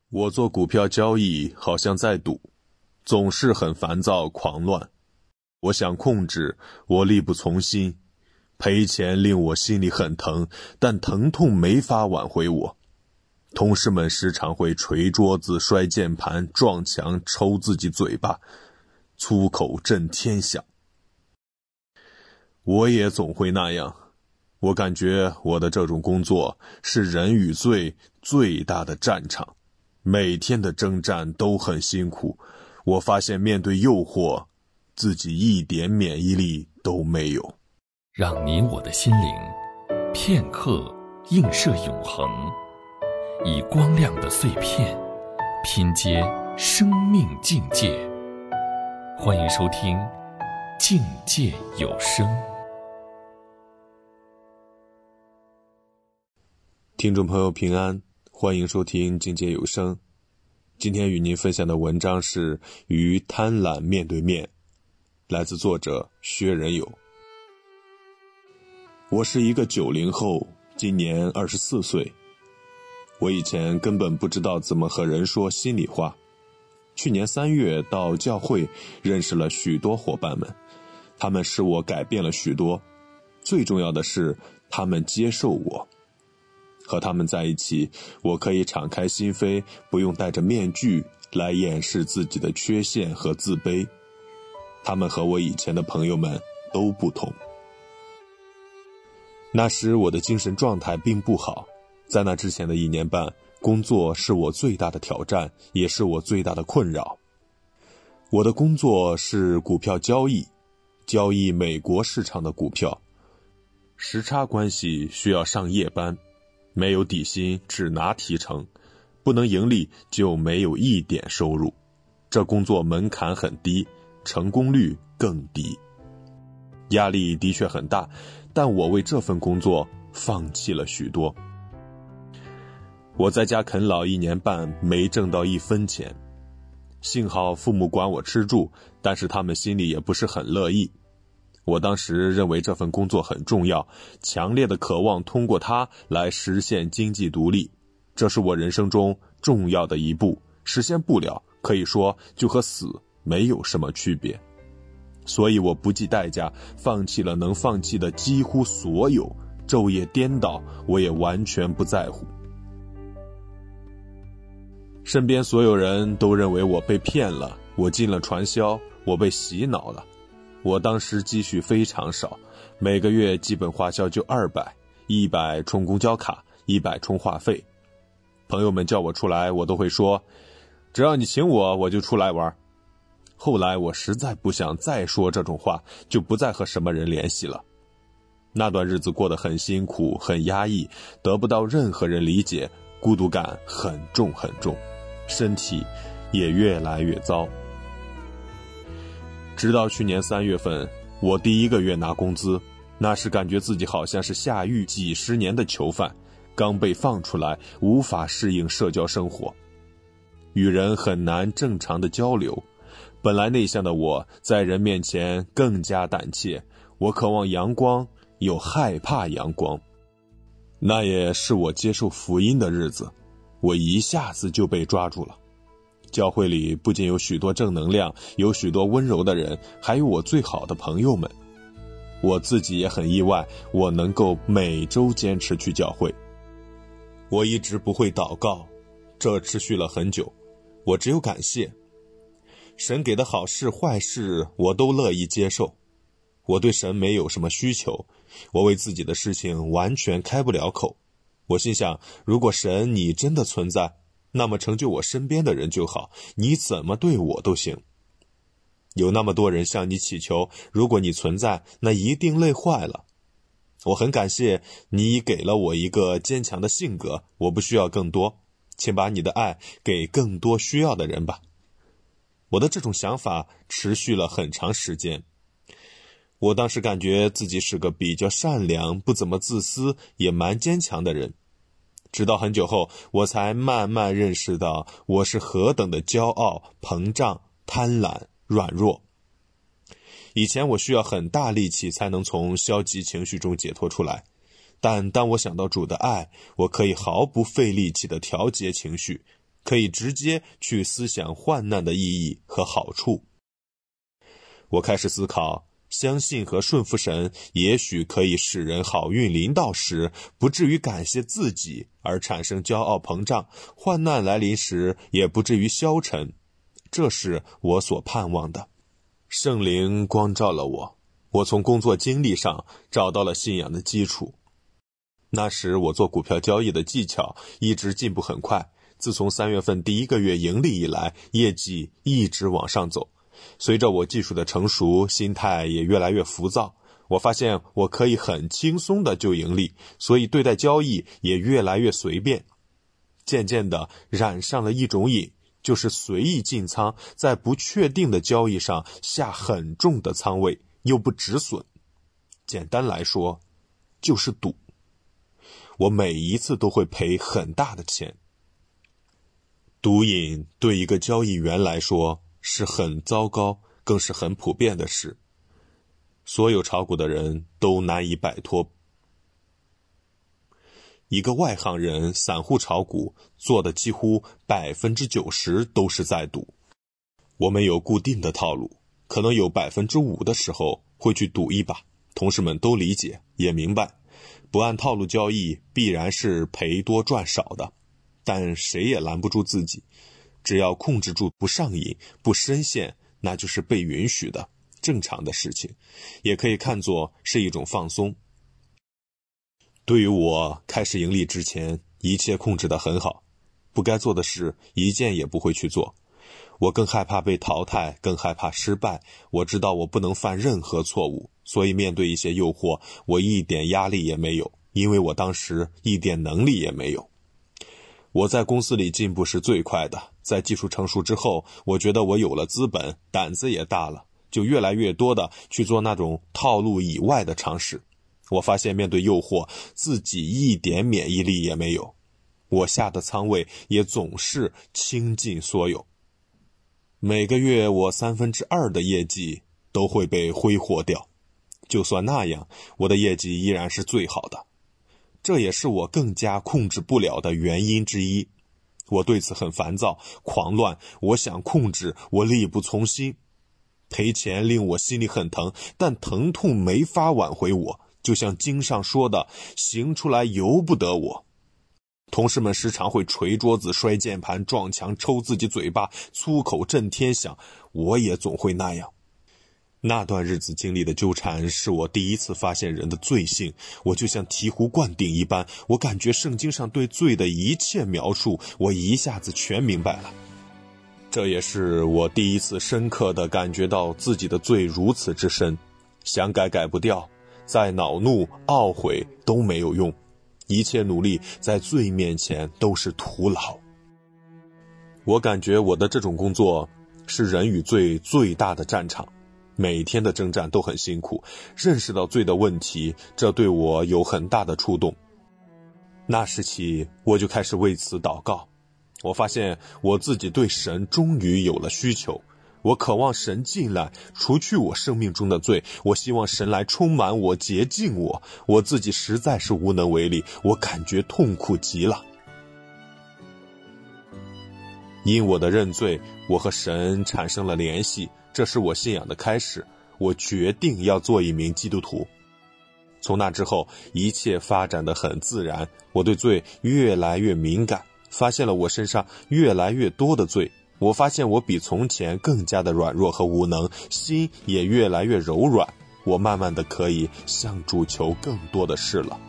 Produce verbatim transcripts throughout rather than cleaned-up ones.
我做股票交易好像在赌，总是很烦躁狂乱。我想控制，我力不从心。赔钱令我心里很疼，但疼痛没法挽回我。同事们时常会捶桌子、摔键盘、撞墙、抽自己嘴巴，粗口震天响。我也总会那样。我感觉我的这种工作是人与罪最大的战场，每天的征战都很辛苦。我发现面对诱惑，自己一点免疫力都没有。 让你我的心灵片刻映射永恒，以光亮的碎片拼接生命境界。欢迎收听境界有声。 听众朋友平安，欢迎收听境界有声。今天与您分享的文章是《与贪婪面对面》，来自作者薛仁友。我是一个九零后，今年二十四岁。我以前根本不知道怎么和人说心里话。去年三月到教会认识了许多伙伴们，他们使我改变了许多。最重要的是，他们接受我。和他们在一起，我可以敞开心扉，不用戴着面具来掩饰自己的缺陷和自卑。他们和我以前的朋友们都不同。那时我的精神状态并不好，在那之前的一年半，工作是我最大的挑战，也是我最大的困扰。我的工作是股票交易，交易美国市场的股票。时差关系需要上夜班，没有底薪，只拿提成，不能盈利就没有一点收入。这工作门槛很低，成功率更低。压力的确很大，但我为这份工作放弃了许多。我在家啃老一年半，没挣到一分钱。幸好父母管我吃住，但是他们心里也不是很乐意。我当时认为这份工作很重要，强烈的渴望通过它来实现经济独立，这是我人生中重要的一步，实现不了，可以说就和死没有什么区别。所以我不计代价放弃了能放弃的几乎所有，昼夜颠倒，我也完全不在乎。身边所有人都认为我被骗了，我进了传销，我被洗脑了。我当时积蓄非常少，每个月基本花销就二百，一百充公交卡，一百充话费。朋友们叫我出来，我都会说，只要你请我，我就出来玩。后来我实在不想再说这种话，就不再和什么人联系了。那段日子过得很辛苦，很压抑，得不到任何人理解，孤独感很重很重，身体也越来越糟。直到去年三月份，我第一个月拿工资，那时感觉自己好像是下狱几十年的囚犯，刚被放出来，无法适应社交生活，与人很难正常的交流。本来内向的我，在人面前更加胆怯，我渴望阳光，又害怕阳光。那也是我接受福音的日子，我一下子就被抓住了。教会里不仅有许多正能量，有许多温柔的人，还有我最好的朋友们。我自己也很意外，我能够每周坚持去教会。我一直不会祷告，这持续了很久，我只有感谢。神给的好事坏事我都乐意接受，我对神没有什么需求，我为自己的事情完全开不了口。我心想，如果神你真的存在，那么成就我身边的人就好，你怎么对我都行。有那么多人向你祈求，如果你存在，那一定累坏了。我很感谢你给了我一个坚强的性格，我不需要更多，请把你的爱给更多需要的人吧。我的这种想法持续了很长时间。我当时感觉自己是个比较善良，不怎么自私，也蛮坚强的人。直到很久后，我才慢慢认识到我是何等的骄傲、膨胀、贪婪、软弱。以前我需要很大力气才能从消极情绪中解脱出来，但当我想到主的爱，我可以毫不费力气地调节情绪， 可以直接去思想患难的意义和好处。我开始思考，相信和顺服神也许可以使人好运临到时不至于感谢自己而产生骄傲膨胀，患难来临时也不至于消沉，这是我所盼望的。圣灵光照了我，我从工作经历上找到了信仰的基础。那时我做股票交易的技巧一直进步很快，自从三月份第一个月盈利以来，业绩一直往上走。随着我技术的成熟，心态也越来越浮躁，我发现我可以很轻松的就盈利，所以对待交易也越来越随便。渐渐的染上了一种瘾，就是随意进仓，在不确定的交易上下很重的仓位，又不止损。简单来说，就是赌。我每一次都会赔很大的钱。毒瘾对一个交易员来说是很糟糕，更是很普遍的事。所有炒股的人都难以摆脱。一个外行人散户炒股做的几乎百分之九十都是在赌。我们有固定的套路，可能有百分之五的时候会去赌一把，同事们都理解也明白。不按套路交易必然是赔多赚少的，但谁也拦不住自己，只要控制住不上瘾不深陷，那就是被允许的正常的事情，也可以看作是一种放松。对于我开始盈利之前，一切控制得很好，不该做的事一件也不会去做。我更害怕被淘汰，更害怕失败。我知道我不能犯任何错误，所以面对一些诱惑，我一点压力也没有，因为我当时一点能力也没有。我在公司里进步是最快的，在技术成熟之后，我觉得我有了资本，胆子也大了，就越来越多的去做那种套路以外的尝试。我发现面对诱惑，自己一点免疫力也没有，我下的仓位也总是倾尽所有。每个月我三分之二的业绩都会被挥霍掉，就算那样，我的业绩依然是最好的。这也是我更加控制不了的原因之一。我对此很烦躁、狂乱，我想控制，我力不从心。赔钱令我心里很疼，但疼痛没法挽回我，就像经上说的，行出来由不得我。同事们时常会捶桌子、摔键盘、撞墙、抽自己嘴巴，粗口震天响，我也总会那样。那段日子经历的纠缠，是我第一次发现人的罪性，我就像醍醐灌顶一般，我感觉圣经上对罪的一切描述，我一下子全明白了。这也是我第一次深刻地感觉到自己的罪如此之深，想改改不掉，再恼怒、懊悔都没有用，一切努力在罪面前都是徒劳。我感觉我的这种工作是人与罪最大的战场，每天的征战都很辛苦，认识到罪的问题，这对我有很大的触动。那时起，我就开始为此祷告。我发现我自己对神终于有了需求，我渴望神进来，除去我生命中的罪，我希望神来充满我、洁净我，我自己实在是无能为力，我感觉痛苦极了。因我的认罪，我和神产生了联系，这是我信仰的开始，我决定要做一名基督徒。从那之后，一切发展得很自然，我对罪越来越敏感，发现了我身上越来越多的罪，我发现我比从前更加的软弱和无能，心也越来越柔软，我慢慢的可以向主求更多的事了。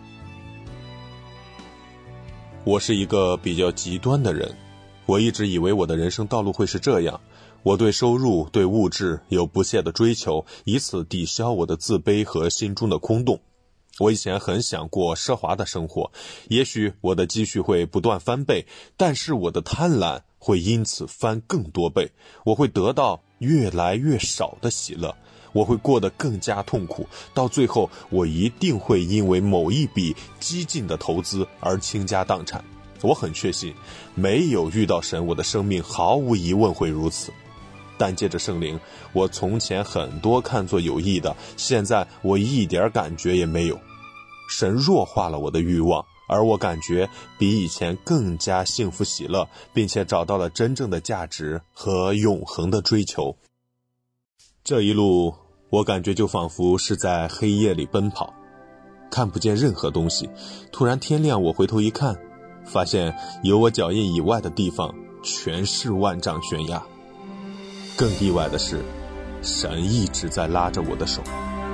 我是一个比较极端的人，我一直以为我的人生道路会是这样，我对收入、对物质有不懈的追求，以此抵消我的自卑和心中的空洞。我以前很想过奢华的生活，也许我的积蓄会不断翻倍，但是我的贪婪会因此翻更多倍，我会得到越来越少的喜乐，我会过得更加痛苦，到最后我一定会因为某一笔激进的投资而倾家荡产。我很确信，没有遇到神，我的生命毫无疑问会如此。但借着圣灵，我从前很多看作有益的，现在我一点感觉也没有。神弱化了我的欲望， 而我感觉比以前更加幸福喜乐，并且找到了真正的价值和永恒的追求。这一路，我感觉就仿佛是在黑夜里奔跑，看不见任何东西。突然天亮，我回头一看，发现有我脚印以外的地方全是万丈悬崖。更意外的是，神一直在拉着我的手。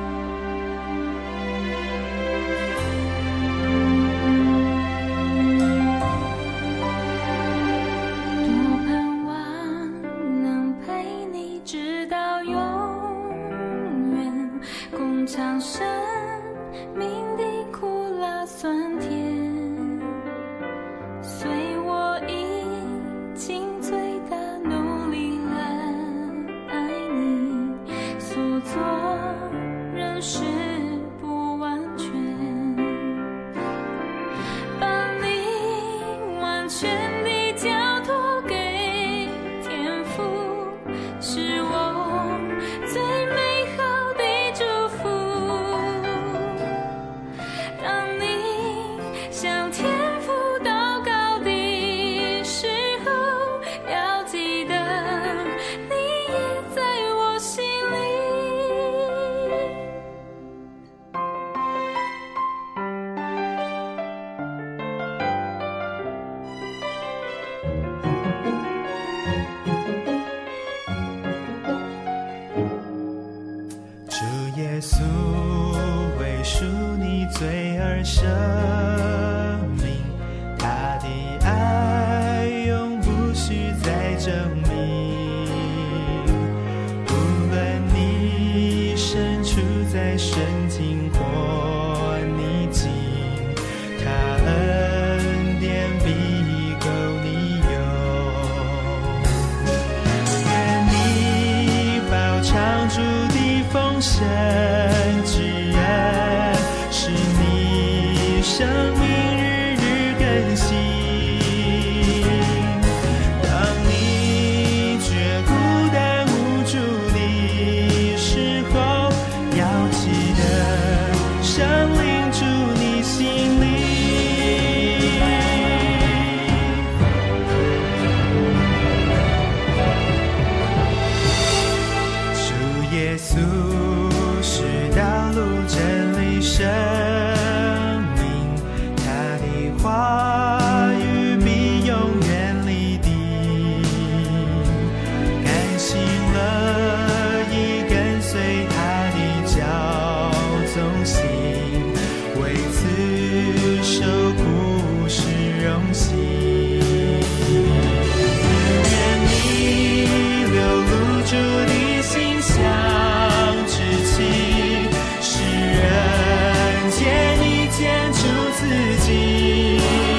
耶稣为赎你罪而生命，他的爱永不需再证明。无论你身处在顺境或逆境，他恩典必够你用。愿你饱尝主的丰盛之恩，使你生命日日更新。当你觉孤单无助的时候，要记得圣灵住你心里。主耶稣是道路真理生命，他的话语必永远立定。甘心乐意跟随他的教宗行，为此受苦是荣幸。愿你流露主的馨香之气，使人见你见出自己。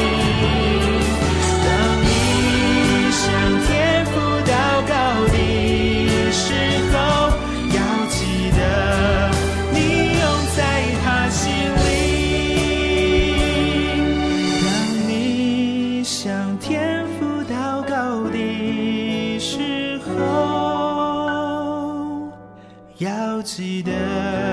当你向天父祷告的时候，要记得你永在他心里。当你向天父祷告的时候，要记得